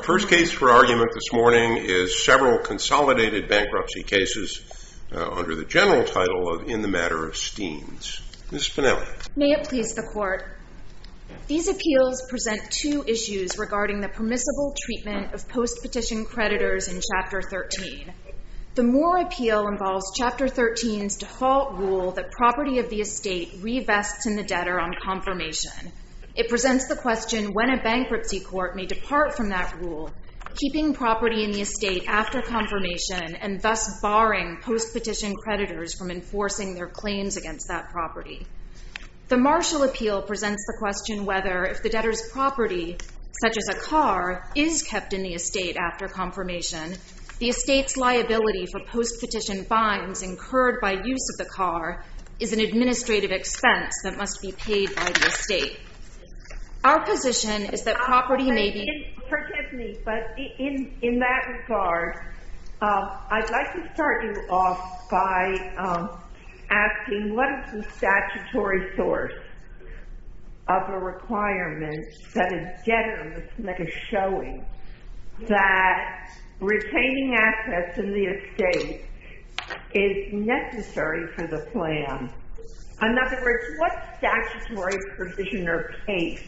Our first case for argument this morning is several consolidated bankruptcy cases under the general title of In the Matter of Steens. Ms. Spinelli. May it please the Court. These appeals present two issues regarding the permissible treatment of post-petition creditors in Chapter 13. The Moore appeal involves Chapter 13's default rule that property of the estate revests in the debtor on confirmation. It presents the question when a bankruptcy court may depart from that rule, keeping property in the estate after confirmation and thus barring post-petition creditors from enforcing their claims against that property. The Marshall appeal presents the question whether, if the debtor's property, such as a car, is kept in the estate after confirmation, the estate's liability for post-petition fines incurred by use of the car is an administrative expense that must be paid by the estate. Our position is that property may be... Forgive me, but in that regard, I'd like to start you off by asking what is the statutory source of a requirement that a debtor must make a showing that retaining assets in the estate is necessary for the plan. In other words, what statutory provision or case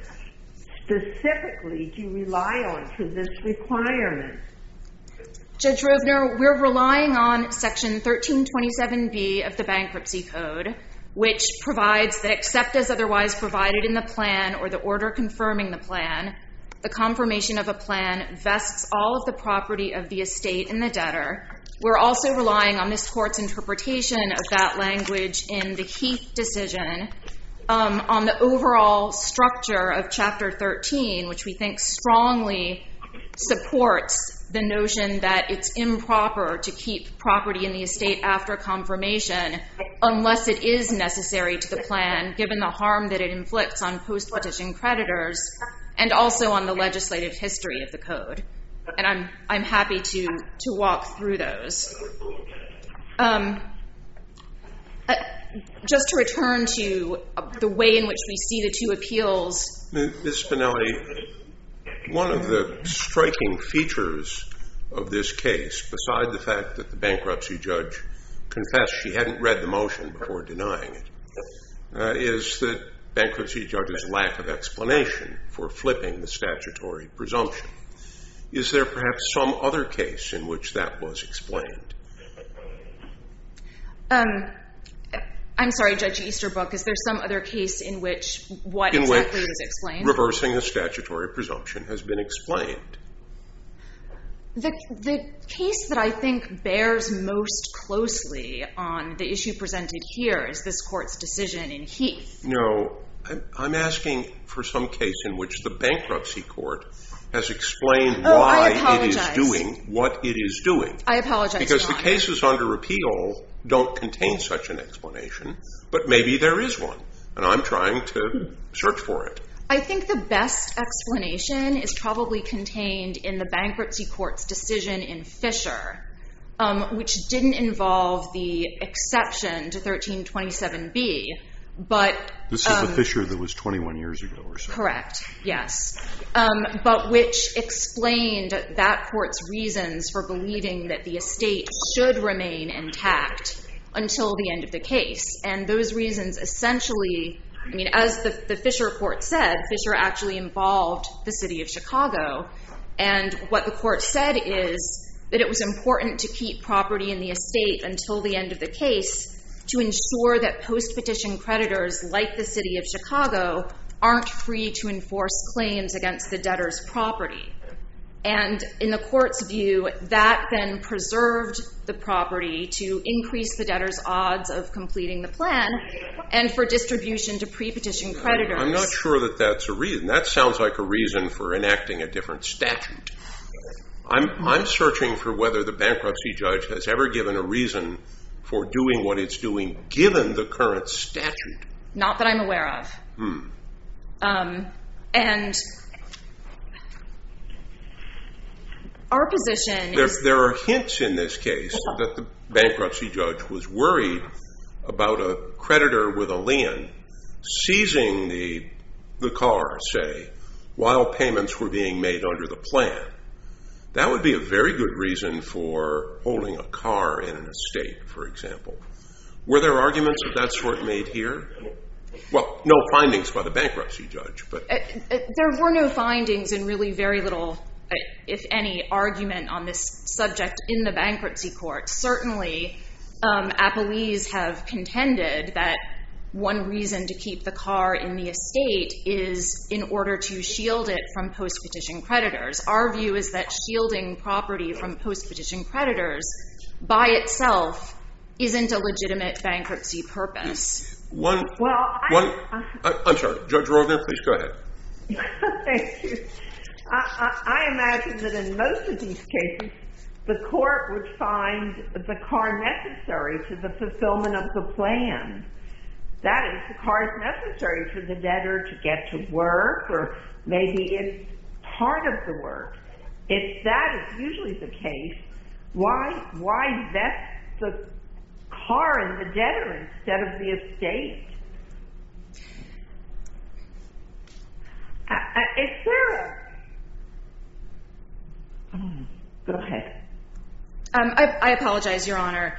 specifically do you rely on for this requirement? Judge Rovner, we're relying on Section 1327B of the Bankruptcy Code, which provides that except as otherwise provided in the plan or the order confirming the plan, the confirmation of a plan vests all of the property of the estate in the debtor. We're also relying on this Court's interpretation of that language in the Heath decision on the overall structure of Chapter 13, which we think strongly supports the notion that it's improper to keep property in the estate after confirmation unless it is necessary to the plan, given the harm that it inflicts on post-petition creditors and also on the legislative history of the code. And I'm happy to walk through those. Just to return to the way in which we see the two appeals. Ms. Spinelli, one of the striking features of this case, beside the fact that the bankruptcy judge confessed she hadn't read the motion before denying it, is the bankruptcy judge's lack of explanation for flipping the statutory presumption. Is there perhaps some other case in which that was explained? I'm sorry, Judge Easterbrook, is there some other case in which what exactly was explained? Reversing the statutory presumption has been explained. The case that I think bears most closely on the issue presented here is this Court's decision in Heath. No, I'm asking for some case in which the bankruptcy court has explained why it is doing what it is doing. I apologize, because Your the Honor. cases under appeal don't contain such an explanation, but maybe there is one, and I'm trying to search for it. I think the best explanation is probably contained in the bankruptcy court's decision in Fisher, which didn't involve the exception to 1327B, but... This is the Fisher that was 21 years ago or so. Correct, yes. But which explained that court's reasons for believing that the estate should remain intact until the end of the case. And those reasons essentially, I mean, as the Fisher court said, Fisher actually involved the city of Chicago. And what the court said is that it was important to keep property in the estate until the end of the case to ensure that post-petition creditors like the city of Chicago aren't free to enforce claims against the debtor's property. And in the court's view, that then preserved the property to increase the debtor's odds of completing the plan and for distribution to pre-petition creditors. I'm not sure that that's a reason. That sounds like a reason for enacting a different statute. I'm searching for whether the bankruptcy judge has ever given a reason for doing what it's doing given the current statute. Not that I'm aware of. And our position is... There are hints in this case that the bankruptcy judge was worried about a creditor with a lien seizing the car, say, while payments were being made under the plan. That would be a very good reason for holding a car in an estate, for example. Were there arguments of that sort made here? Well, no findings by the bankruptcy judge, but... There were no findings and really very little, if any, argument on this subject in the bankruptcy court. Certainly, appellees have contended that one reason to keep the car in the estate is in order to shield it from post-petition creditors. Our view is that shielding property from post-petition creditors by itself isn't a legitimate bankruptcy purpose. I'm sorry, Judge Rovner, please go ahead. Thank you. I imagine that in most of these cases, the court would find the car necessary to the fulfillment of the plan. That is, the car is necessary for the debtor to get to work, or maybe it's part of the work. If that is usually the case, why vest the car in the debtor instead of the estate? Is there a... Go ahead. I apologize, Your Honor.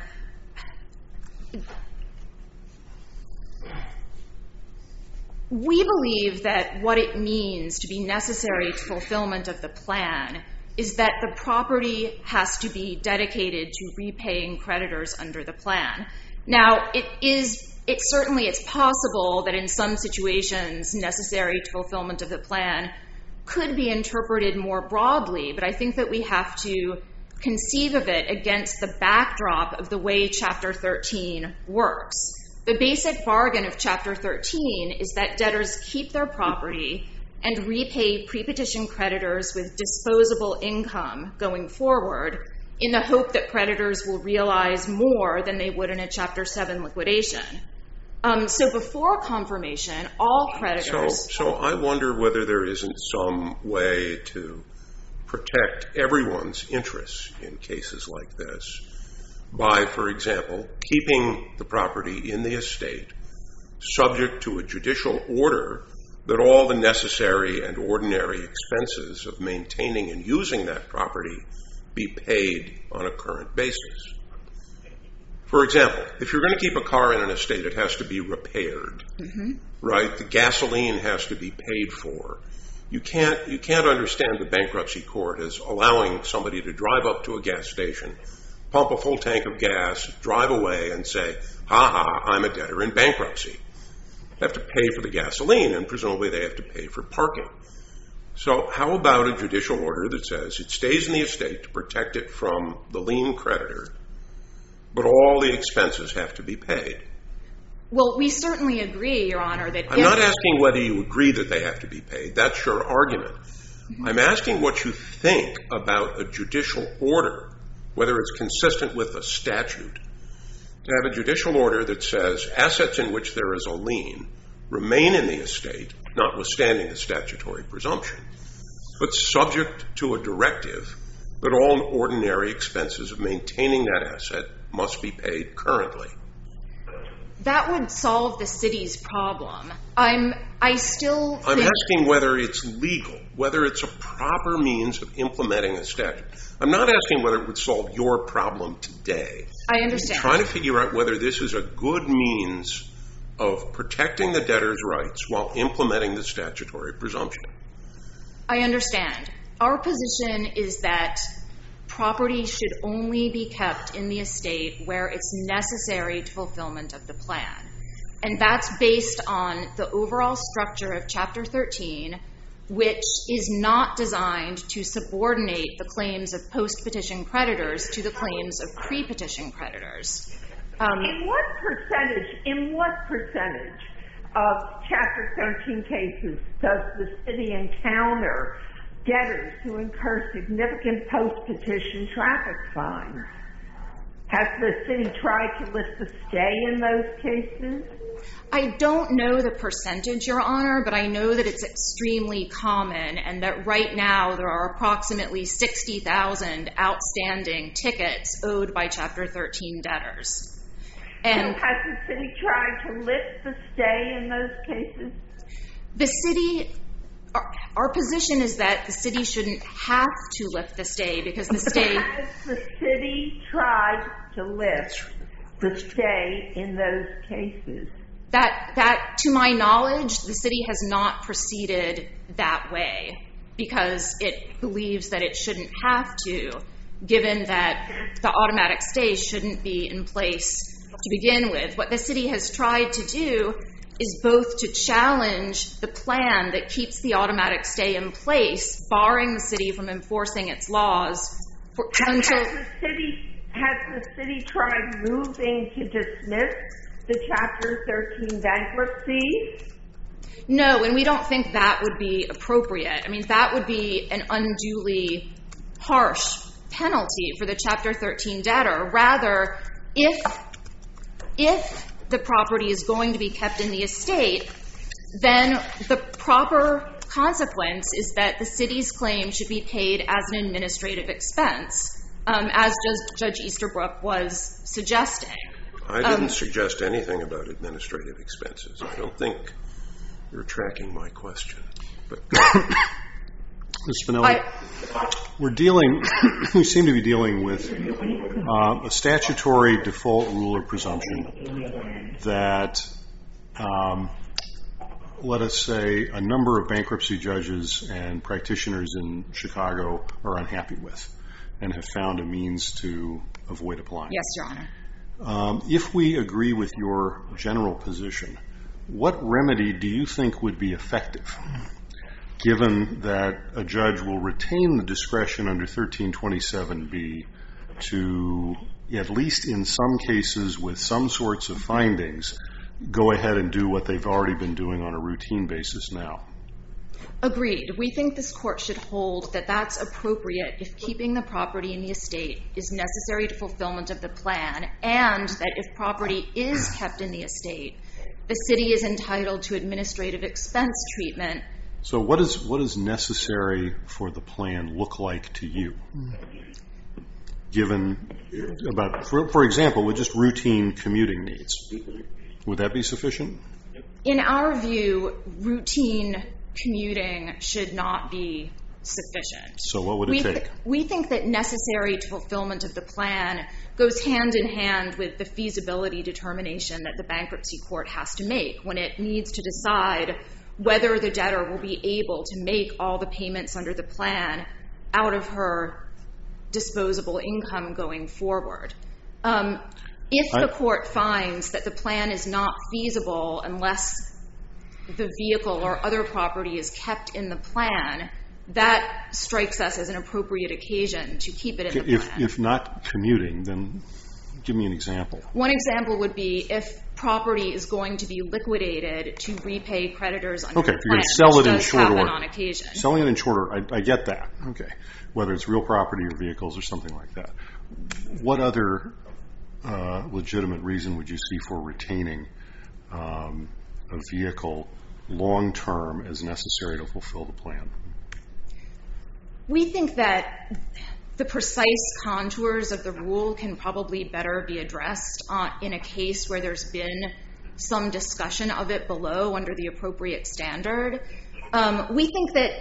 We believe that what it means to be necessary to fulfillment of the plan is that the property has to be dedicated to repaying creditors under the plan. Now, it's possible that in some situations necessary to fulfillment of the plan could be interpreted more broadly, but I think that we have to conceive of it against the backdrop of the way Chapter 13 works. The basic bargain of Chapter 13 is that debtors keep their property and repay pre-petition creditors with disposable income going forward in the hope that creditors will realize more than they would in a Chapter 7 liquidation. So before confirmation, all creditors... So I wonder whether there isn't some way to protect everyone's interests in cases like this by, for example, keeping the property in the estate subject to a judicial order that all the necessary and ordinary expenses of maintaining and using that property be paid on a current basis. For example, if you're going to keep a car in an estate, it has to be repaired, right? The gasoline has to be paid for. You can't understand the bankruptcy court as allowing somebody to drive up to a gas station, pump a full tank of gas, drive away and say, I'm a debtor in bankruptcy. They have to pay for the gasoline, and presumably they have to pay for parking. So how about a judicial order that says it stays in the estate to protect it from the lien creditor, but all the expenses have to be paid? Well, we certainly agree, Your Honor, that... I'm not asking whether you agree that they have to be paid. That's your argument. I'm asking what you think about a judicial order, whether it's consistent with a statute, to have a judicial order that says assets in which there is a lien remain in the estate, notwithstanding the statutory presumption, but subject to a directive that all ordinary expenses of maintaining that asset must be paid currently. That would solve the city's problem. I'm asking whether it's legal, whether it's a proper means of implementing a statute. I'm not asking whether it would solve your problem today. I understand. I'm trying to figure out whether this is a good means of protecting the debtor's rights while implementing the statutory presumption. I understand. Our position is that property should only be kept in the estate where it's necessary to fulfillment of the plan. And that's based on the overall structure of Chapter 13, which is not designed to subordinate the claims of post-petition creditors to the claims of pre-petition creditors. In what percentage of Chapter 13 cases does the city encounter debtors who incur significant post-petition traffic fines? Has the city tried to lift the stay in those cases? I don't know the percentage, Your Honor, but I know that it's extremely common and that right now there are approximately 60,000 outstanding tickets owed by Chapter 13 debtors. And has the city tried to lift the stay in those cases? The city Our position is that the city shouldn't have to lift the stay because the stay... Has the city tried to lift the stay in those cases? That, to my knowledge, the city has not proceeded that way because it believes that it shouldn't have to, given that the automatic stay shouldn't be in place to begin with. What the city has tried to do is both to challenge the plan that keeps the automatic stay in place, barring the city from enforcing its laws until... Has the city tried moving to dismiss the Chapter 13 bankruptcy? No, and we don't think that would be appropriate. I mean, that would be an unduly harsh penalty for the Chapter 13 debtor. Rather, if the property is going to be kept in the estate, then the proper consequence is that the city's claim should be paid as an administrative expense, as Judge Easterbrook was suggesting. I didn't suggest anything about administrative expenses. I don't think you're tracking my question. But Ms. Spinelli, we seem to be dealing with a statutory default rule or presumption that, let us say, a number of bankruptcy judges and practitioners in Chicago are unhappy with and have found a means to avoid applying. Yes, Your Honor. If we agree with your general position, what remedy do you think would be effective, given that a judge will retain the discretion under 1327B to, at least in some cases with some sorts of findings, go ahead and do what they've already been doing on a routine basis now? Agreed. We think this court should hold that that's appropriate if keeping the property in the estate is necessary to fulfillment of the plan, and that if property is kept in the estate, the city is entitled to administrative expense treatment. So what does necessary for the plan look like to you? Given about, for example, with just routine commuting needs, would that be sufficient? In our view, routine commuting should not be sufficient. So what would it take? We think that necessary to fulfillment of the plan goes hand in hand with the feasibility determination that the bankruptcy court has to make when it needs to decide whether the debtor will be able to make all the payments under the plan out of her disposable income going forward. If the court finds that the plan is not feasible unless the vehicle or other property is kept in the plan, that strikes us as an appropriate occasion to keep it in the plan. If not commuting, then give me an example. One example would be if property is going to be liquidated to repay creditors under the plan. Okay, if you're going to sell it in short order. On occasion. Selling it in short order, I get that. Okay, whether it's real property or vehicles or something like that. What other legitimate reason would you see for retaining a vehicle long-term as necessary to fulfill the plan? We think that the precise contours of the rule can probably better be addressed in a case where there's been some discussion of it below under the appropriate standard. We think that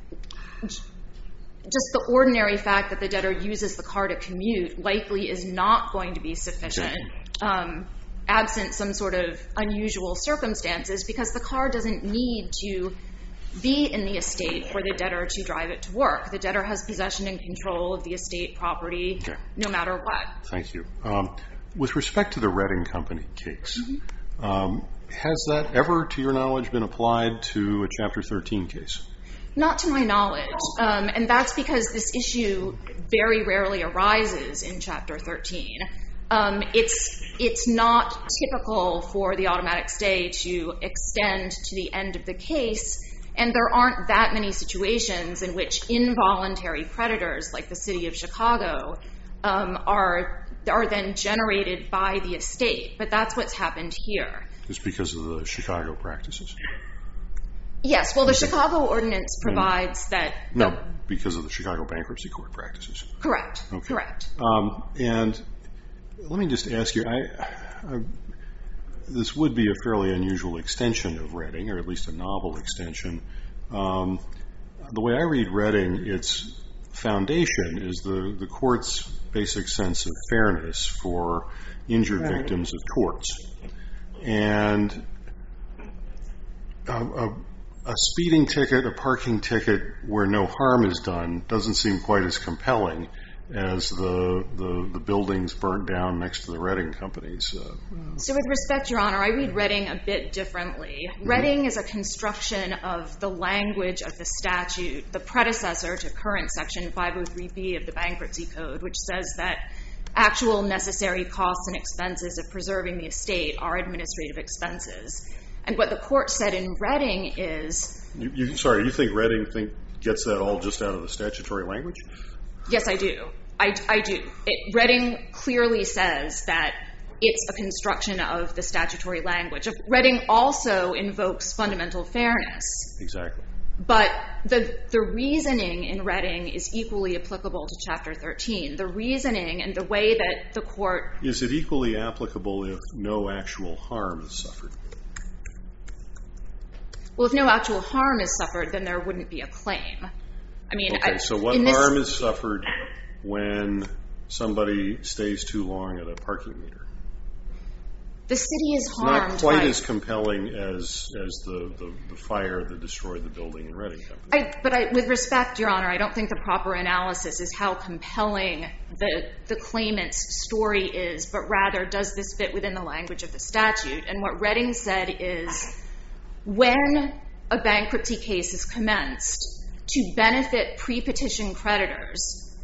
just the ordinary fact that the debtor uses the car to commute likely is not going to be sufficient, absent some sort of unusual circumstances, because the car doesn't need to be in the estate for the debtor to drive it to work. The debtor has possession and control of the estate property no matter what. Thank you. With respect to the Redding Company case, has that ever, to your knowledge, been applied to a Chapter 13 case? Not to my knowledge, and that's because this issue very rarely arises in Chapter 13. It's not typical for the automatic stay to extend to the end of the case, and there aren't that many situations in which involuntary creditors, like the city of Chicago, are then generated by the estate. But that's what's happened here. It's because of the Chicago practices? Yes, well, the Chicago ordinance provides that... No, because of the Chicago Bankruptcy Court practices. Correct, okay. Correct. And let me just ask you, this would be a fairly unusual extension of Redding, or at least a novel extension. The way I read Redding, its foundation is the court's basic sense of fairness for injured victims of torts. And a speeding ticket, a parking ticket where no harm is done doesn't seem quite as compelling as the buildings burnt down next to the Redding companies. So with respect, Your Honor, I read Redding a bit differently. Redding is a construction of the language of the statute, the predecessor to current Section 503B of the Bankruptcy Code, which says that actual necessary costs and expenses of preserving the estate are administrative expenses. And what the court said in Redding is... You think Redding gets that all just out of the statutory language? Yes, I do. I do. Redding clearly says that it's a construction of the statutory language. Redding also invokes fundamental fairness. Exactly. But the reasoning in Redding is equally applicable to Chapter 13. The reasoning and the way that the court... Is it equally applicable if no actual harm is suffered? Well, if no actual harm is suffered, then there wouldn't be a claim. So what harm is suffered when somebody stays too long at a parking meter? The city is harmed. Not quite as compelling as the fire that destroyed the building in Redding. But with respect, Your Honor, I don't think the proper analysis is how compelling the claimant's story is, but rather does this fit within the language of the statute. And what Redding said is when a bankruptcy case is commenced, to benefit pre-petition creditors,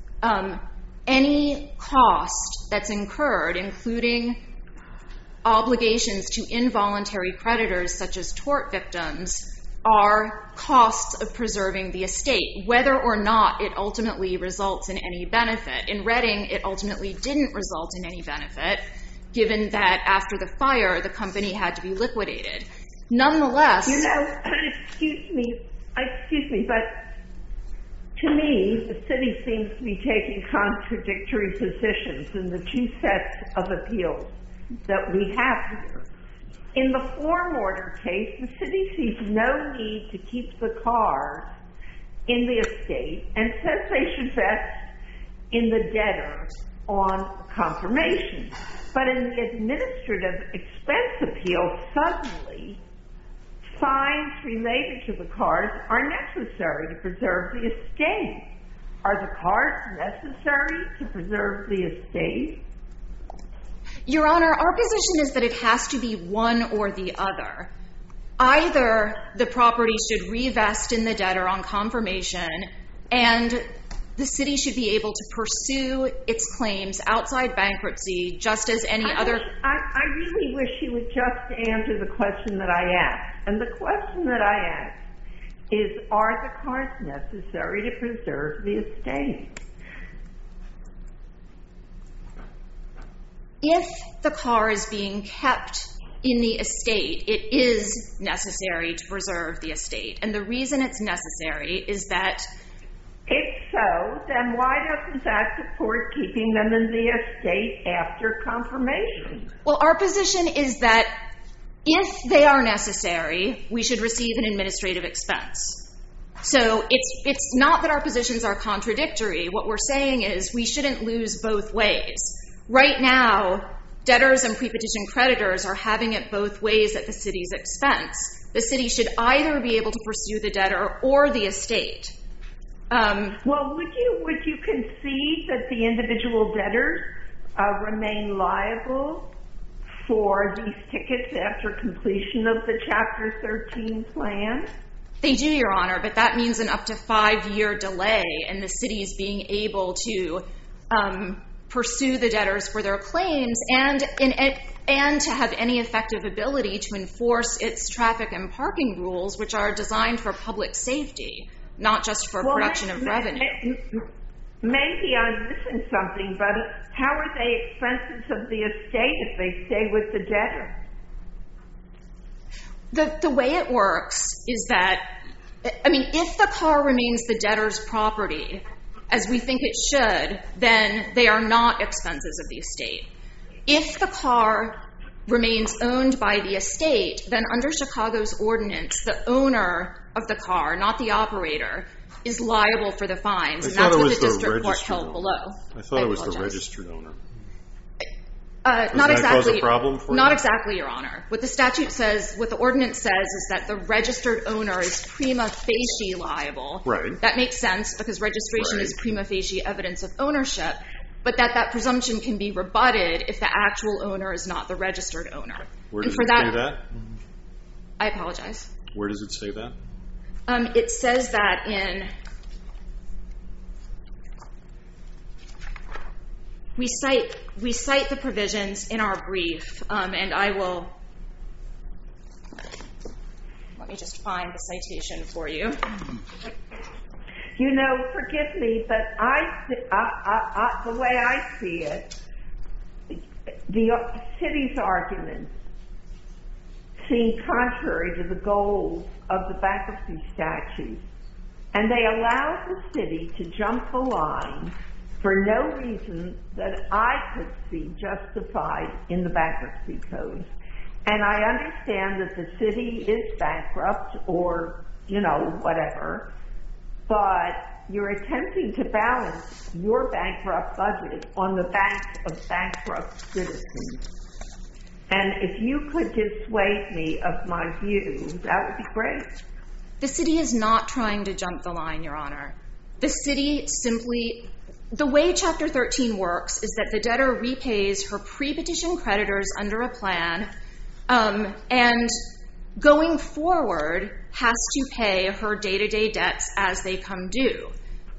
any cost that's incurred, including obligations to involuntary creditors such as tort victims, are costs of preserving the estate, whether or not it ultimately results in any benefit. In Redding, it ultimately didn't result in any benefit, given that after the fire, the company had to be liquidated. Nonetheless... Excuse me, but to me, the city seems to be taking contradictory positions in the two sets of appeals that we have here. In the form order case, the city sees no need to keep the cars in the estate and says they should vest in the debtor on confirmation. But in the administrative expense appeal, suddenly fines related to the cars are necessary to preserve the estate. Are the cars necessary to preserve the estate? Your Honor, our position is that it has to be one or the other. Either the property should revest in the debtor on confirmation, and the city should be able to pursue its claims outside bankruptcy just as any other... I really wish you would just answer the question that I asked. And the question that I asked is, are the cars necessary to preserve the estate? If the car is being kept in the estate, it is necessary to preserve the estate. And the reason it's necessary is that... If so, then why doesn't that support keeping them in the estate after confirmation? Well, our position is that if they are necessary, we should receive an administrative expense. So it's not that our positions are contradictory. What we're saying is we shouldn't lose both ways. Right now, debtors and pre-petition creditors are having it both ways at the city's expense. The city should either be able to pursue the debtor or the estate. Well, would you concede that the individual debtors remain liable for these tickets after completion of the Chapter 13 plan? They do, Your Honor, but that means an up to 5-year delay in the city's being able to pursue the debtors for their claims and to have any effective ability to enforce its traffic and parking rules, which are designed for public safety, not just for production of revenue. Maybe I'm missing something, but how are they expenses of the estate if they stay with the debtor? The way it works is that, if the car remains the debtor's property, as we think it should, then they are not expenses of the estate. If the car remains owned by the estate, then under Chicago's ordinance, the owner of the car, not the operator, is liable for the fines, and I thought that's it what was the the district court registered held owner. below. I thought it was the apologize. registered owner. Not that exactly. cause a problem for you? Not exactly, Your Honor. What the statute says, what the ordinance says, is that the registered owner is prima facie liable. Right. That makes sense because registration is prima facie evidence of ownership, but that presumption can be rebutted if the actual owner is not the registered owner. Where And does for it say that? I apologize. Where does it say that? It says that in... We cite the provisions in our brief, and I will... Let me just find the citation for you. You know, forgive me, but the way I see it, the city's arguments seem contrary to the goals of the bankruptcy statute, and they allow the city to jump the line for no reason that I could see justified in the bankruptcy code. And I understand that the city is bankrupt or, whatever, but you're attempting to balance your bankrupt budget on the backs of bankrupt citizens. And if you could dissuade me of my view, that would be great. The city is not trying to jump the line, Your Honor. The city simply... The way Chapter 13 works is that the debtor repays her pre-petition creditors under a plan, and going forward has to pay her day-to-day debts as they come due.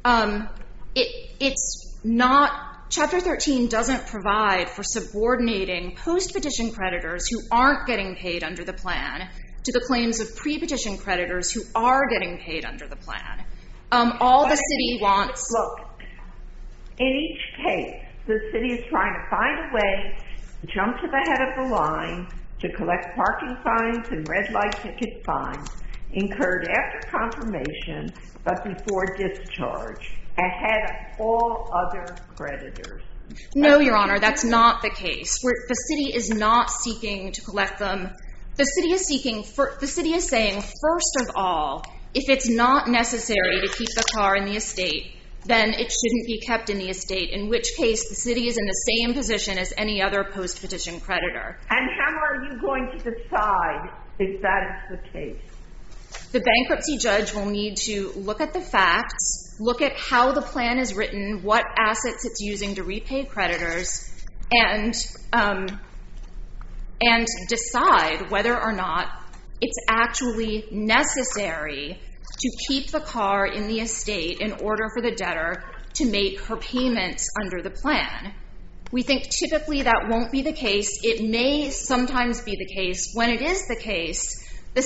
It's not... Chapter 13 doesn't provide for subordinating post-petition creditors who aren't getting paid under the plan to the claims of pre-petition creditors who are getting paid under the plan. All the city wants... Look, in each case, the city is trying to find a way to jump to the head of the line to collect parking fines and red light ticket fines incurred after confirmation but before discharge, ahead of all other creditors. No, Your Honor, that's not the case. The city is not seeking to collect them. The city is saying, first of all, if it's not necessary to keep the car in the estate, then it shouldn't be kept in the estate, in which case the city is in the same position as any other post-petition creditor. And how are you going to decide if that is the case? The bankruptcy judge will need to look at the facts, look at how the plan is written, what assets it's using to repay creditors, and decide whether or not it's actually necessary to keep the car in the estate in order for the debtor to make her payments under the plan. We think typically that won't be the case. It may sometimes be the case. When it is the case, the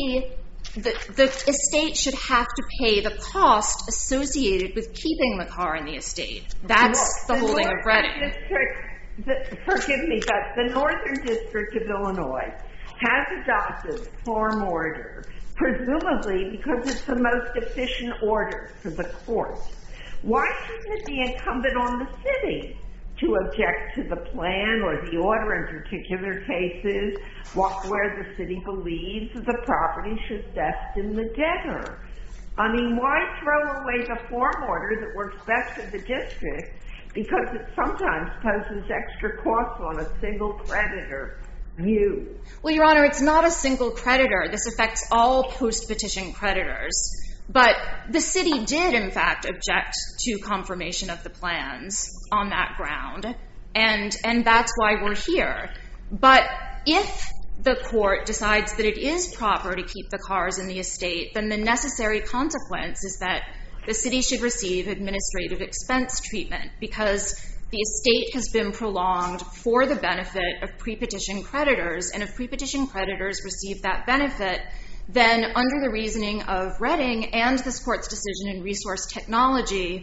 estate should have to pay the cost associated with keeping the car in the estate. That's the holding of Reading. Forgive me, but the Northern District of Illinois has adopted form order, presumably because it's the most efficient order for the court. Why shouldn't it be incumbent on the city to object to the plan or the order in particular cases where the city believes the property should vest in the debtor? I mean, why throw away the form order that works best for the district because it sometimes poses extra costs on a single creditor view? Well, Your Honor, it's not a single creditor. This affects all post-petition creditors. But the city did, in fact, object to confirmation of the plans on that ground, and that's why we're here. But if the court decides that it is proper to keep the cars in the estate, then the necessary consequence is that the city should receive administrative expense treatment because the estate has been prolonged for the benefit of pre-petition creditors, and if pre-petition creditors receive that benefit, then under the reasoning of Reading and this court's decision in Resource Technology,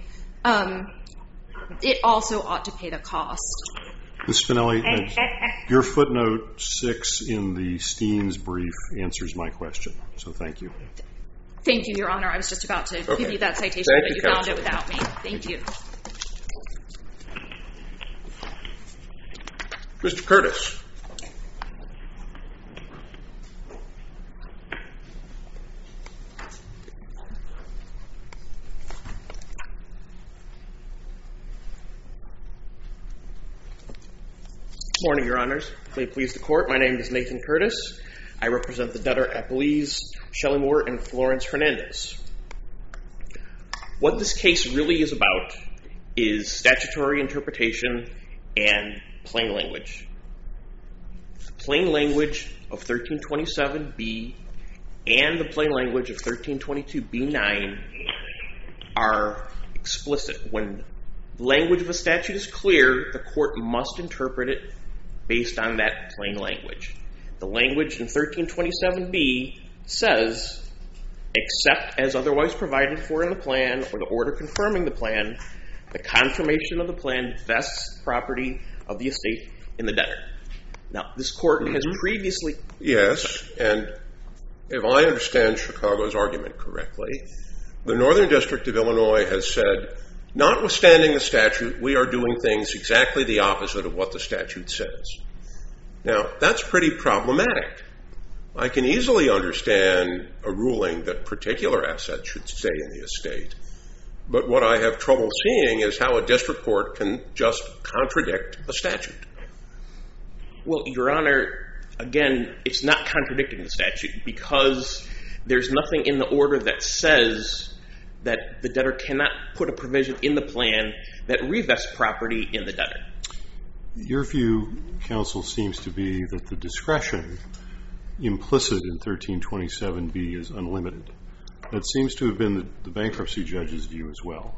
it also ought to pay the cost. Ms. Spinelli, your footnote 6 in the Steens brief answers my question, so thank you. Thank you, Your Honor. I was just about to give you that citation, but you found it without me. Thank you. Mr. Curtis. Good morning, Your Honors. May it please the Court, my name is Nathan Curtis. I represent the debtor appellees Shelley Moore and Florence Hernandez. What this case really is about is statutory interpretation and plain language. The plain language of 1327B and the plain language of 1322B9 are explicit. When the language of a statute is clear, the court must interpret it based on that plain language. The language in 1327B says, except as otherwise provided for in the plan or the order confirming the plan, the confirmation of the plan vests property of the estate in the debtor. Now, this court has previously... Yes, and if I understand Chicago's argument correctly, the Northern District of Illinois has said, notwithstanding the statute, we are doing things exactly the opposite of what the statute says. Now, that's pretty problematic. I can easily understand a ruling that particular assets should stay in the estate, but what I have trouble seeing is how a district court can just contradict a statute. Well, Your Honor, again, it's not contradicting the statute because there's nothing in the order that says that the debtor cannot put a provision in the plan that revests property in the debtor. Your view, counsel, seems to be that the discretion implicit in 1327B is unlimited. That seems to have been the bankruptcy judge's view as well.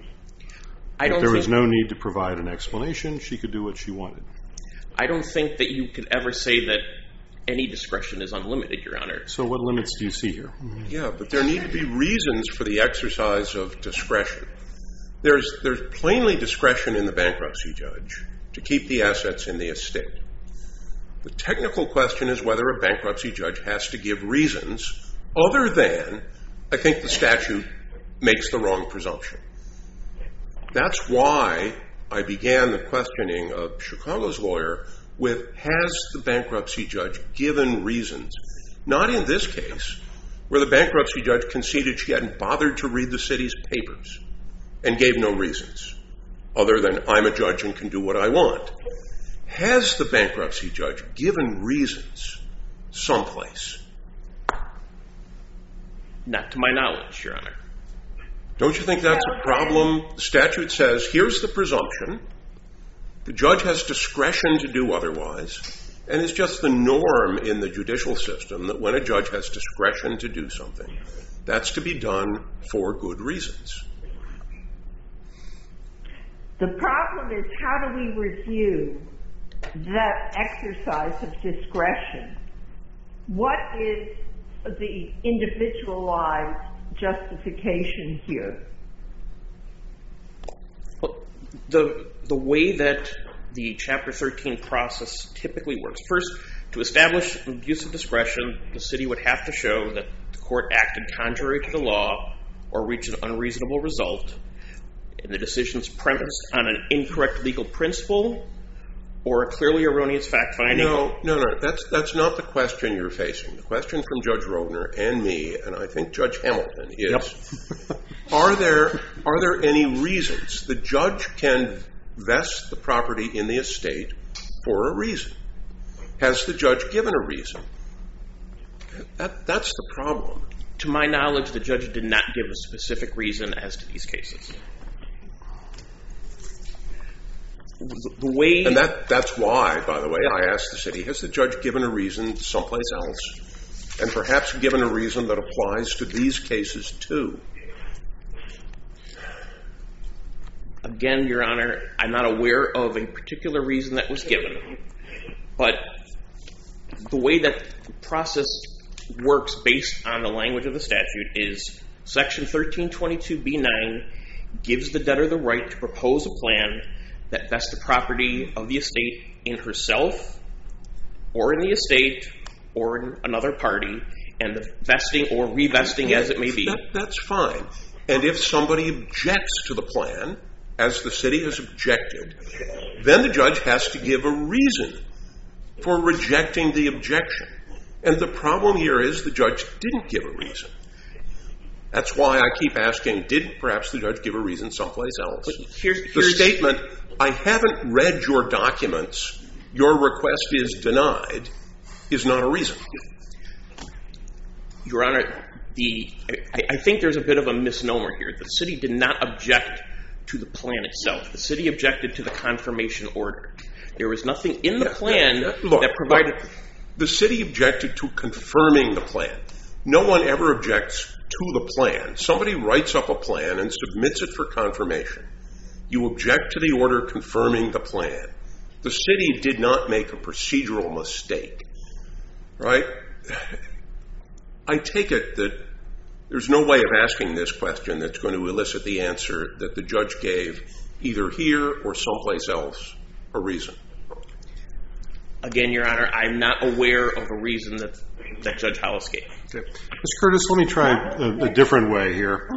If there was no need to provide an explanation, she could do what she wanted. I don't think that you could ever say that any discretion is unlimited, Your Honor. So what limits do you see here? Yeah, but there need to be reasons for the exercise of discretion. There's plainly discretion in the bankruptcy judge to keep the assets in the estate. The technical question is whether a bankruptcy judge has to give reasons other than, I think the statute makes the wrong presumption. That's why I began the questioning of Chicago's lawyer with, has the bankruptcy judge given reasons? Not in this case, where the bankruptcy judge conceded she hadn't bothered to read the city's papers and gave no reasons, other than I'm a judge and can do what I want. Has the bankruptcy judge given reasons someplace? Not to my knowledge, Your Honor. Don't you think that's a problem? The statute says, here's the presumption. The judge has discretion to do otherwise, and it's just the norm in the judicial system that when a judge has discretion to do something, that's to be done for good reasons. The problem is, how do we review that exercise of discretion? What is the individualized justification here? Well, the way that the Chapter 13 process typically works, first, to establish an abuse of discretion, the city would have to show that the court acted contrary to the law or reached an unreasonable result, and the decision's premised on an incorrect legal principle or a clearly erroneous fact-finding. No, that's not the question you're facing. The question from Judge Roedner and me, and I think Judge Hamilton, is, are there any reasons? The judge can vest the property in the estate for a reason. Has the judge given a reason? That's the problem. To my knowledge, the judge did not give a specific reason as to these cases. And that's why, by the way, I asked the city, has the judge given a reason someplace else, and perhaps given a reason that applies to these cases too? Again, Your Honor, I'm not aware of a particular reason that was given, but the way that the process works based on the language of the statute is Section 1322B9 gives the debtor the right to propose a plan that vests the property of the estate in herself or in the estate or in another party, and the vesting or revesting as it may be. That's fine. And if somebody objects to the plan, as the city has objected, then the judge has to give a reason for rejecting the objection. And the problem here is the judge didn't give a reason. That's why I keep asking, did perhaps the judge give a reason someplace else? The statement, I haven't read your documents your request is denied is not a reason. Your Honor, I think there's a bit of a misnomer here. The city did not object to the plan itself. The city objected to the confirmation order. There was nothing in the plan that provided... The city objected to confirming the plan. No one ever objects to the plan. Somebody writes up a plan and submits it for confirmation. You object to the order confirming the plan. The city did not make a procedural mistake, right? I take it that there's no way of asking this question that's going to elicit the answer that the judge gave either here or someplace else a reason. Again, Your Honor, I'm not aware of a reason that Judge Hollis gave. Okay. Mr. Curtis, let me try a different way here.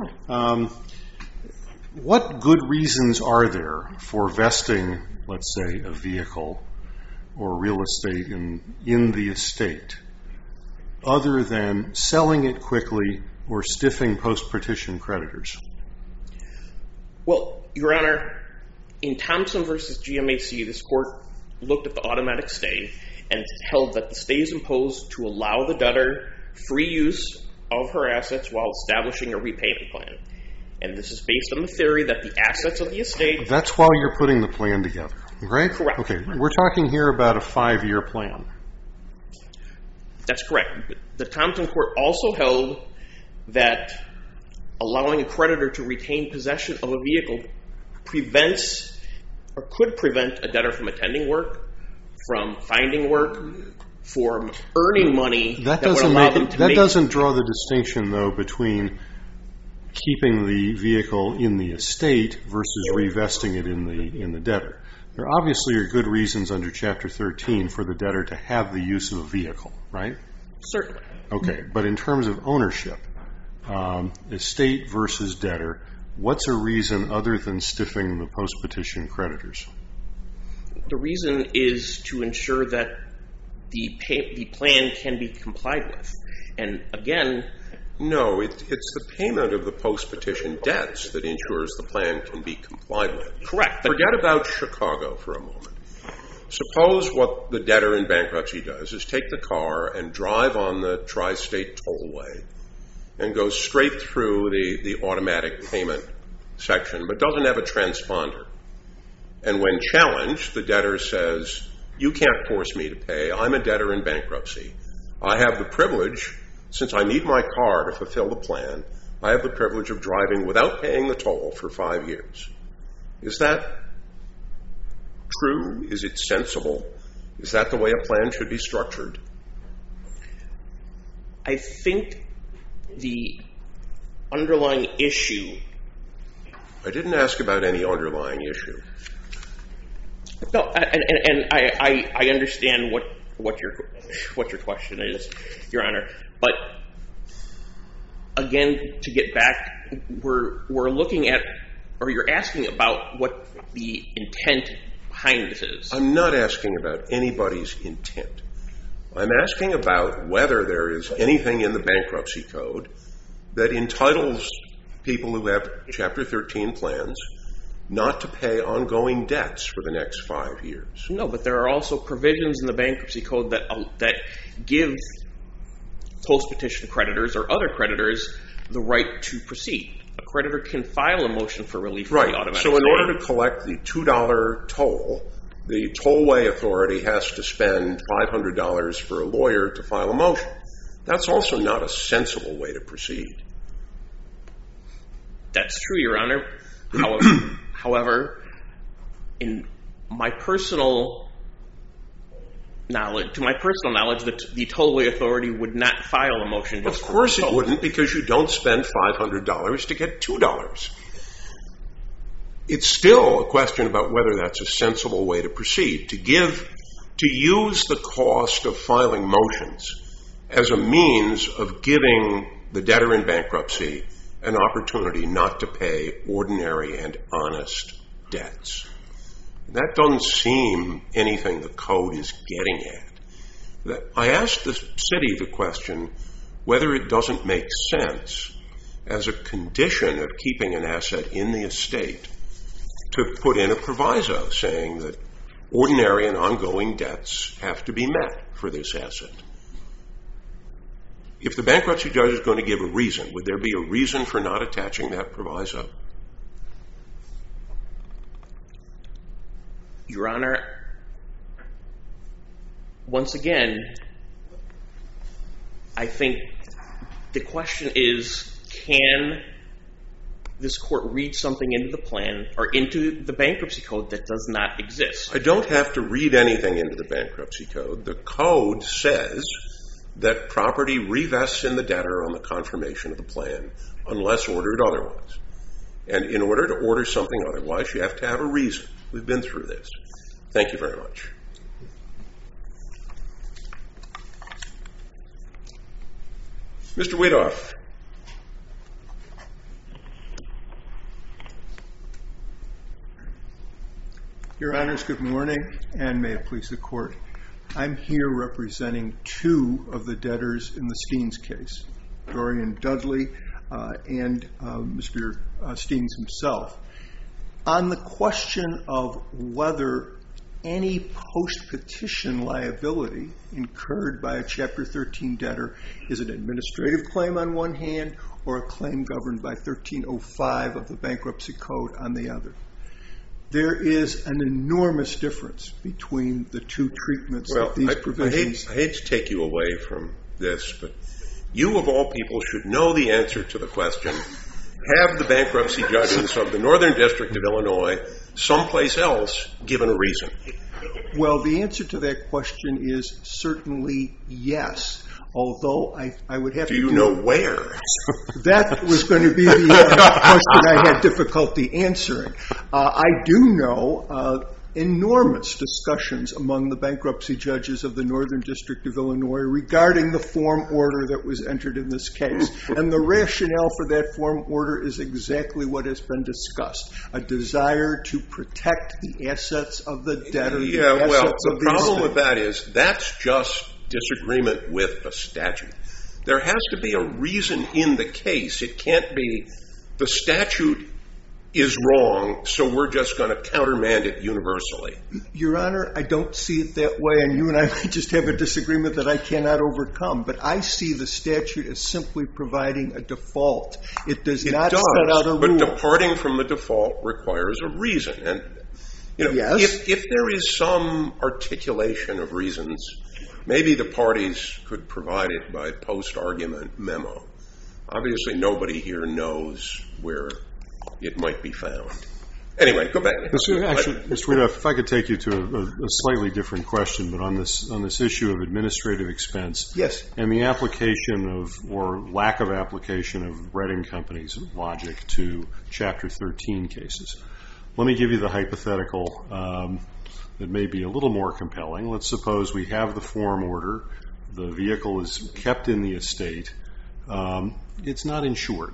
What good reasons are there for vesting, let's say, a vehicle or real estate in the estate other than selling it quickly or stiffing post-petition creditors? Well, Your Honor, in Thompson v. GMAC, this court looked at the automatic stay and held that the stay is imposed to allow the debtor free use of her assets while establishing a repayment plan. And this is based on the theory that the assets of the estate... That's while you're putting the plan together, right? Correct. Okay, we're talking here about a 5-year plan. That's correct. The Thompson court also held that allowing a creditor to retain possession of a vehicle prevents or could prevent a debtor from attending work, from finding work, from earning money that would allow them to make... That doesn't draw the distinction, though, between keeping the vehicle in the estate versus revesting it in the debtor. There obviously are good reasons under Chapter 13 for the debtor to have the use of a vehicle, right? Certainly. Okay, but in terms of ownership, estate versus debtor, what's a reason other than stiffing the post-petition creditors? The reason is to ensure that the plan can be complied with. And again... No, it's the payment of the post-petition debts that ensures the plan can be complied with. Correct. Forget about Chicago for a moment. Suppose what the debtor in bankruptcy does is take the car and drive on the tri-state tollway and go straight through the automatic payment section, but doesn't have a transponder. And when challenged, the debtor says, you can't force me to pay. I'm a debtor in bankruptcy. I have the privilege, since I need my car to fulfill the plan, I have the privilege of driving without paying the toll for 5 years. Is that true? Is it sensible? Is that the way a plan should be structured? I think the underlying issue... I didn't ask about any underlying issue. No, and I understand what your question is, Your Honor. But again, to get back, we're looking at, or you're asking about what the intent behind this is. I'm not asking about anybody's intent. I'm asking about whether there is anything in the bankruptcy code that entitles people who have Chapter 13 plans not to pay ongoing debts for the next 5 years. No, but there are also provisions in the bankruptcy code that give post-petition creditors or other creditors the right to proceed. A creditor can file a motion for relief from the automatic stay. So in order to collect the $2 toll, the tollway authority has to spend $500 for a lawyer to file a motion. That's also not a sensible way to proceed. That's true, Your Honor. However, in my personal knowledge, that the tollway authority would not file a motion. Of course it wouldn't, because you don't spend $500 to get $2. It's still a question about whether that's a sensible way to proceed. To use the cost of filing motions as a means of giving the debtor in bankruptcy an opportunity not to pay ordinary and honest debts. That doesn't seem anything the code is getting at. I asked the city the question whether it doesn't make sense as a condition of keeping an asset in the estate to put in a proviso saying that ordinary and ongoing debts have to be met for this asset. If the bankruptcy judge is going to give a reason, would there be a reason for not attaching that proviso? Your Honor, once again, I think the question is, can this court read something into the plan or into the bankruptcy code that does not exist? I don't have to read anything into the bankruptcy code. The code says that property revests in the debtor on the confirmation of the plan unless ordered otherwise. And in order to order something otherwise, you have to have a reason. We've been through this. Thank you very much. Mr. Weedoff. Your Honors, good morning, and may it please the Court. I'm here representing two of the debtors in the Steens case, Dorian Dudley and Mr. Steens himself. On the question of whether any post-petition liability incurred by a Chapter 13 debtor is an administrative claim on one hand or a claim governed by 1305 of the Bankruptcy Code on the other. There is an enormous difference between the two treatments of these provisions. I hate to take you away from this, but you of all people should know the answer to the question, have the bankruptcy judges of the Northern District of Illinois someplace else given a reason? Well, the answer to that question is certainly yes. Although I would have to... Do you know where? That was going to be the question I had difficulty answering. I do know enormous discussions among the bankruptcy judges of the Northern District of Illinois regarding the form order that was entered in this case. And the rationale for that form order is exactly what has been discussed, a desire to protect the assets of the debtor. The problem with that is that's just disagreement with a statute. There has to be a reason in the case. It can't be the statute is wrong, so we're just going to countermand it universally. Your Honor, I don't see it that way, and you and I may just have a disagreement that I cannot overcome, but I see the statute as simply providing a default. It does not set out a rule. But departing from the default requires a reason. And yes. If there is some articulation of reasons, maybe the parties could provide it by post-argument memo. Obviously, nobody here knows where it might be found. Anyway, go back. Mr. Weedoff, if I could take you to a slightly different question, but on this issue of administrative expense. Yes. And the application of, or lack of application of Redding Company's logic to Chapter 13 cases. Let me give you the hypothetical that may be a little more compelling. Let's suppose we have the form order. The vehicle is kept in the estate. It's not insured.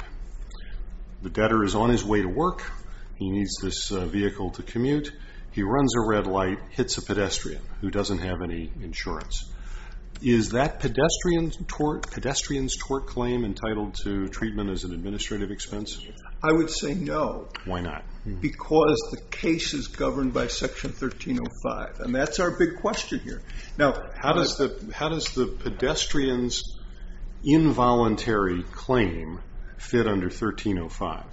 The debtor is on his way to work. He needs this vehicle to commute. He runs a red light, hits a pedestrian who doesn't have any insurance. Is that pedestrian's tort claim entitled to treatment as an administrative expense? I would say no. Why not? Because the case is governed by Section 1305, and that's our big question here. Now, how does the pedestrian's involuntary claim fit under 1305?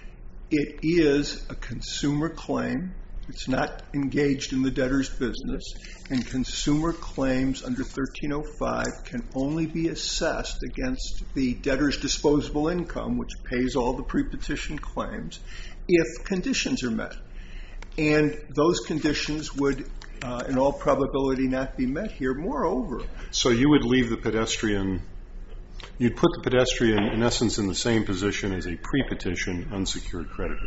It is a consumer claim. It's not engaged in the debtor's business, and consumer claims under 1305 can only be assessed against the debtor's disposable income, which pays all the pre-petition claims, if conditions are met. And those conditions would, in all probability, not be met here. Moreover... So you would leave the pedestrian... You'd put the pedestrian, in essence, in the same position as a pre-petition unsecured creditor.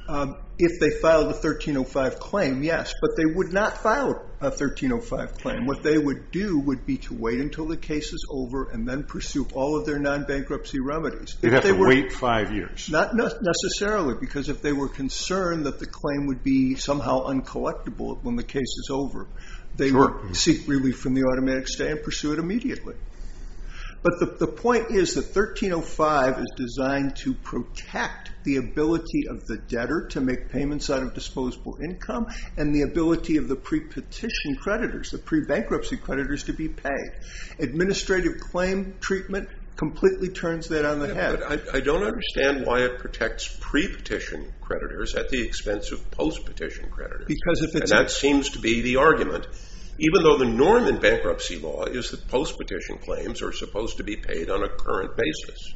If they filed a 1305 claim, yes, but they would not file a 1305 claim. What they would do would be to wait until the case is over and then pursue all of their non-bankruptcy remedies. They'd have to wait 5 years. Not necessarily, because if they were concerned that the claim would be somehow uncollectible when the case is over, they would seek relief from the automatic stay and pursue it immediately. But the point is that 1305 is designed to protect the ability of the debtor to make payments out of disposable income and the ability of the pre-petition creditors, the pre-bankruptcy creditors, to be paid. Administrative claim treatment completely turns that on the head. But I don't understand why it protects pre-petition creditors at the expense of post-petition creditors. Because if it's and that seems to be the argument, even though the norm in bankruptcy law is that post-petition claims are supposed to be paid on a current basis.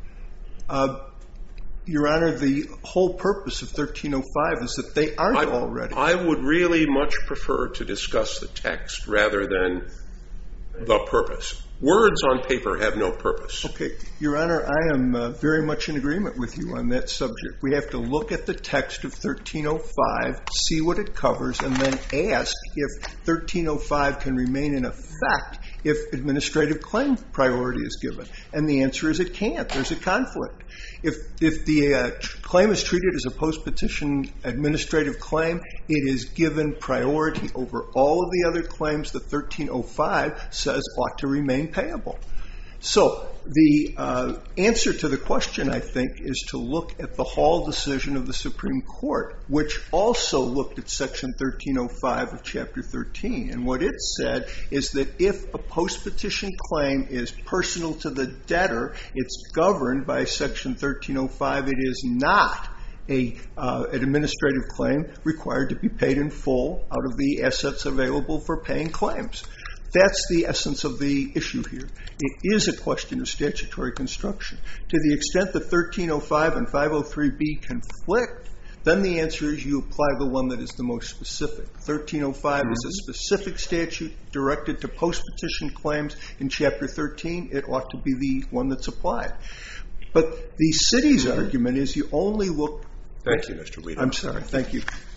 Your Honor, the whole purpose of 1305 is that they aren't already. I would really much prefer to discuss the text rather than the purpose. Words on paper have no purpose. Okay, Your Honor, I am very much in agreement with you on that subject. We have to look at the text of 1305, see what it covers, and then ask if 1305 can remain in effect if administrative claim priority is given. And the answer is it can't. There's a conflict. If the claim is treated as a post-petition administrative claim, it is given priority over all of the other claims that 1305 says ought to remain payable. So the answer to the question, I think, is to look at the Hall decision of the Supreme Court, which also looked at Section 1305 of Chapter 13. And what it said is that if a post-petition claim is personal to the debtor, it's governed by Section 1305. It is not an administrative claim required to be paid in full out of the assets available for paying claims. That's the essence of the issue here. It is a question of statutory construction. To the extent that 1305 and 503B conflict, then the answer is you apply the one that is the most specific. 1305 is a specific statute directed to post-petition claims in Chapter 13. It ought to be the one that's applied. But the city's argument is you only look... Thank you, Mr. Weedham. I'm sorry. Thank you.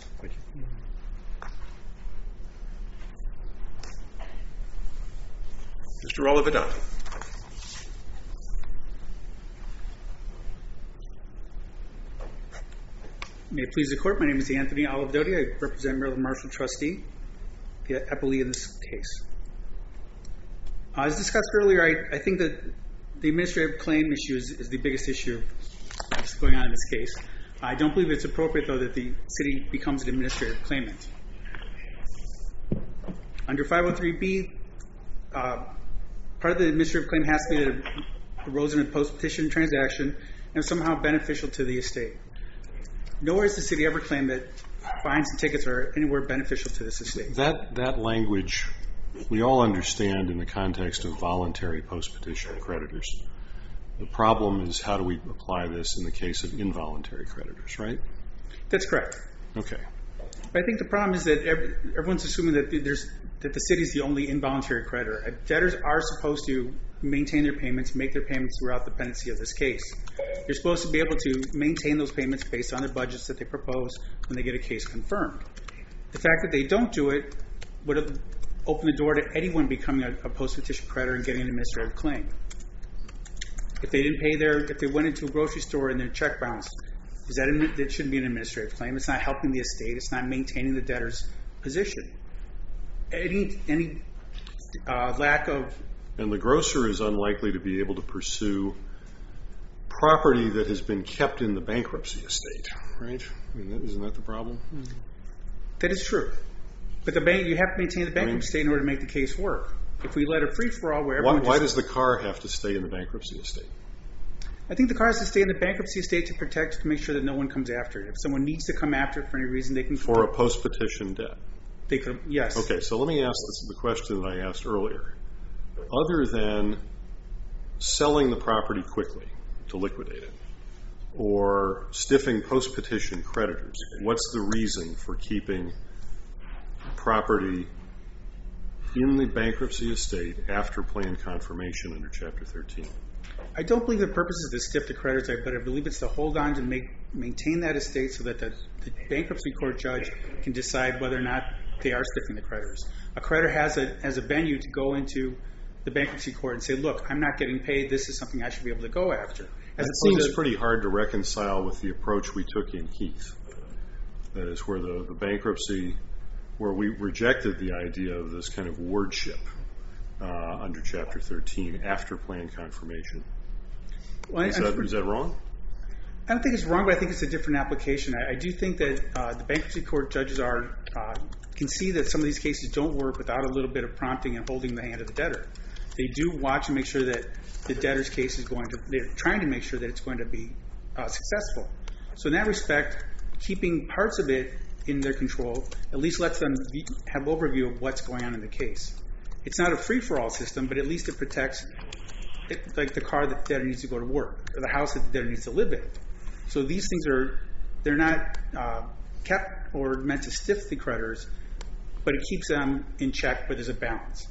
Mr. Olivadotti. May it please the Court, my name is Anthony Olivadotti. I represent Maryland Marshall Trustee, the appellee in this case. As discussed earlier, I think that the administrative claim issue is the biggest issue that's going on in this case. I don't believe it's appropriate, though, that the city becomes an administrative claimant. Under 503B, part of the administrative claim has to be that it arose in a post-petition transaction and is somehow beneficial to the estate. Nowhere has the city ever claimed that fines and tickets are anywhere beneficial to this estate. That language we all understand in the context of voluntary post-petition creditors. The problem is how do we apply this in the case of involuntary creditors, right? That's correct. Okay. But I think the problem is that everyone's assuming that the city is the only involuntary creditor. Debtors are supposed to maintain their payments, make their payments throughout the pendency of this case. You're supposed to be able to maintain those payments based on the budgets that they propose when they get a case confirmed. The fact that they don't do it would have opened the door to anyone becoming a post-petition creditor and getting an administrative claim. If they didn't pay if they went into a grocery store and their check bounced, that shouldn't be an administrative claim. It's not helping the estate. It's not maintaining the debtor's position. Any lack of... And the grocer is unlikely to be able to pursue property that has been kept in the bankruptcy estate, right? I mean, isn't that the problem? That is true. But you have to maintain the bankruptcy estate in order to make the case work. If we let it free-for-all where everyone Why does the car have to stay in the bankruptcy estate? I think the car has to stay in the bankruptcy estate to make sure that no one comes after it. If someone needs to come after it for any reason, they can... For a post-petition debt? They could, yes. Okay, so let me ask the question that I asked earlier. Other than selling the property quickly to liquidate it, or stiffing post-petition creditors, what's the reason for keeping property in the bankruptcy estate after plan confirmation under Chapter 13? I don't believe the purpose is to stiff the creditors, but I believe it's to hold on to maintain that estate so that the bankruptcy court judge can decide whether or not they are stiffing the creditors. A creditor has a venue to go into the bankruptcy court and say, look, I'm not getting paid. This is something I should be able to go after. That seems pretty hard to reconcile with the approach we took in Heath. That is where the bankruptcy, where we rejected the idea of this kind of wardship under Chapter 13 after plan confirmation. Well, Is that wrong? I don't think it's wrong, but I think it's a different application. I do think that the bankruptcy court judges can see that some of these cases don't work without a little bit of prompting and holding the hand of the debtor. They do watch and make sure that the debtor's case they're trying to make sure that it's going to be successful. So in that respect, keeping parts of it in their control at least lets them have overview of what's going on in the case. It's not a free-for-all system, but at least it protects like the car that the debtor needs to go to work or the house that the debtor needs to live in. So these things they're not kept or meant to stiff the creditors, but it keeps them in check, but there's a balance.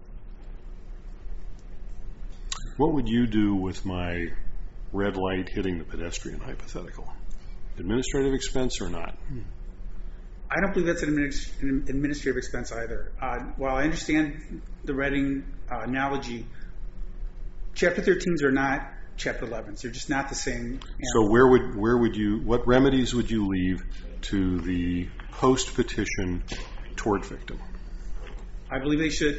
What would you do with my red light hitting the pedestrian hypothetical? Administrative expense or not? I don't believe that's an administrative expense either. While I understand the Redding analogy, Chapter 13s are not Chapter 11s. They're just not the same. So what remedies would you leave to the post-petition tort victim? I believe they should.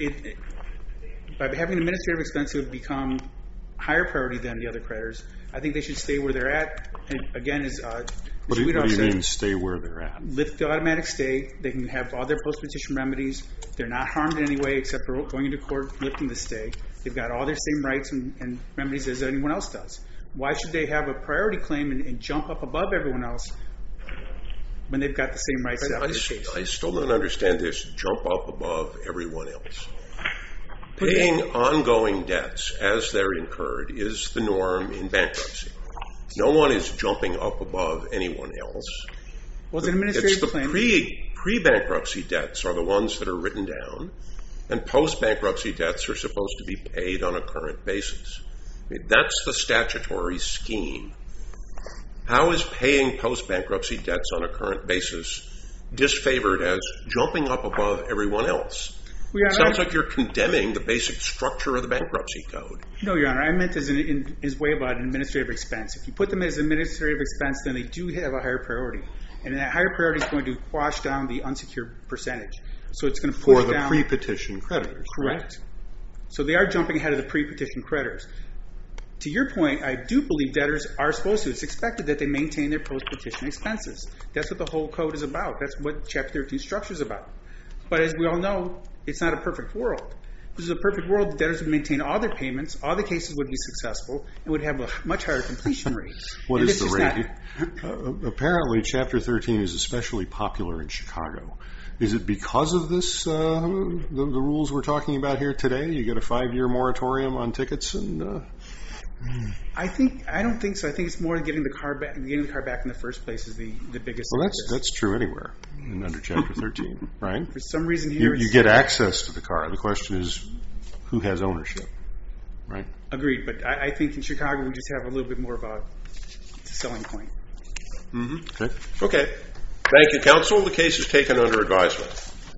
By having an administrative expense, it would become higher priority than the other creditors. I think they should stay where they're at. And again, what do you mean stay where they're at? Lift the automatic stay. They can have all their post-petition remedies. They're not harmed in any way except for going into court, lifting the stay. They've got all their same rights and remedies as anyone else does. Why should they have a priority claim and jump up above everyone else when they've got the same rights after the case? I still don't understand this jump up above everyone else. Paying ongoing debts as they're incurred is the norm in bankruptcy. No one is jumping up above anyone else. Well, it's an administrative claim. Pre-bankruptcy debts are the ones that are written down, and post-bankruptcy debts are supposed to be paid on a current basis. I mean, that's the statutory scheme. How is paying post-bankruptcy debts on a current basis disfavored as jumping up above everyone else? It sounds like you're condemning the basic structure of the bankruptcy code. No, Your Honor. I meant in his way about an administrative expense. If you put them as an administrative expense, then they do have a higher priority. And that higher priority is going to quash down the unsecured percentage. So it's going to push down... For the pre-petition creditors. Correct. Right? So they are jumping ahead of the pre-petition creditors. To your point, I do believe debtors are supposed to. It's expected that they maintain their post-petition expenses. That's what the whole code is about. That's what Chapter 13 structure is about. But as we all know, it's not a perfect world. If this is a perfect world, the debtors would maintain all their payments, all the cases would be successful, and would have a much higher completion rate. What is the rate? Apparently, Chapter 13 is especially popular in Chicago. Is it because of this, the rules we're talking about here today? You get a 5-year moratorium on tickets and... I don't think so. I think it's more getting the car back in the first place is the biggest. Well, that's true anywhere under Chapter 13, right? For some reason here, you get access to the car. The question is, who has ownership, right? Agreed, but I think in Chicago we just have a little bit more of a selling point. Mm-hmm. Okay. Thank you, counsel. The case is taken under advisement.